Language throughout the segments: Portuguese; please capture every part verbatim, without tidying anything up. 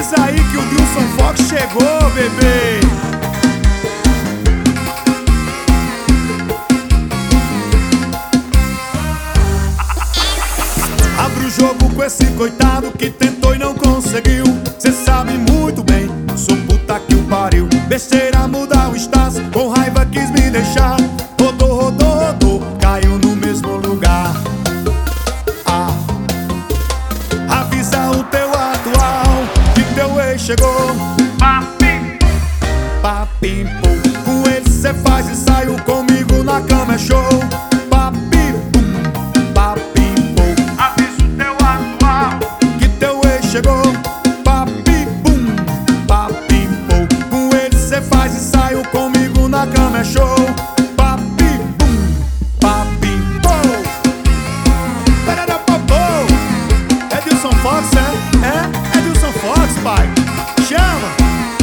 Avisa aí que o Dilson Fox chegou, bebê. Abre o jogo com esse coitado que tentou e não conseguiu. Cê sabe muito bem, sou puta que o pariu. Besteira mudar o estás, com raiva quis me deixar. Rodou, rodou, rodou, caiu no mesmo lugar. Ah, avisa o teu atual que teu ex chegou. Papim, papim, pum. Com ele cê faz e saiu, comigo na cama é show. Papim, pum, papim, pum. Avisa o teu atual que teu ex chegou. Papim, pum, papim, pum. Com ele cê faz e saiu, comigo na cama é show. Papim, pum, papim, pum. Pararapapô. É Dilson Fox, é? É? É Dilson Fox, pai. Chama!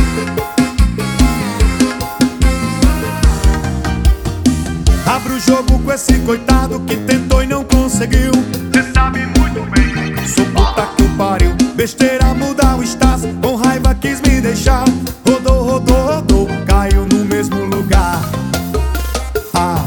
Abre o jogo com esse coitado que tentou e não conseguiu. Cê sabe muito bem, sou puta que o pariu. Besteira mudar o estás, com raiva quis me deixar. Rodou, rodou, rodou, caiu no mesmo lugar. Ah,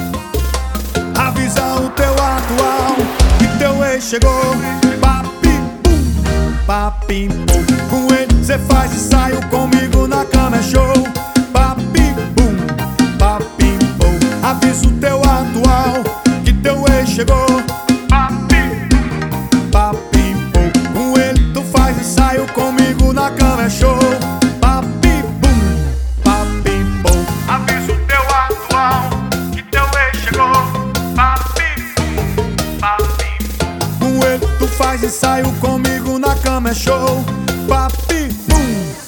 avisa o teu atual que teu ex chegou. Papim, pum, papim, pum. Com ele cê faz e saiu, comigo na cama é show. Papim, pum, papim, pum. Avisa o teu atual que teu ex chegou. Papim, papim, pum. Com ele tu faz e saiu, comigo na cama é show. Papim, pum, papim, pum. Avisa o teu atual que teu ex chegou. Papim, pum, papim, pum. Com ele tu faz e saiu, comigo na cama é show. Papim, pum.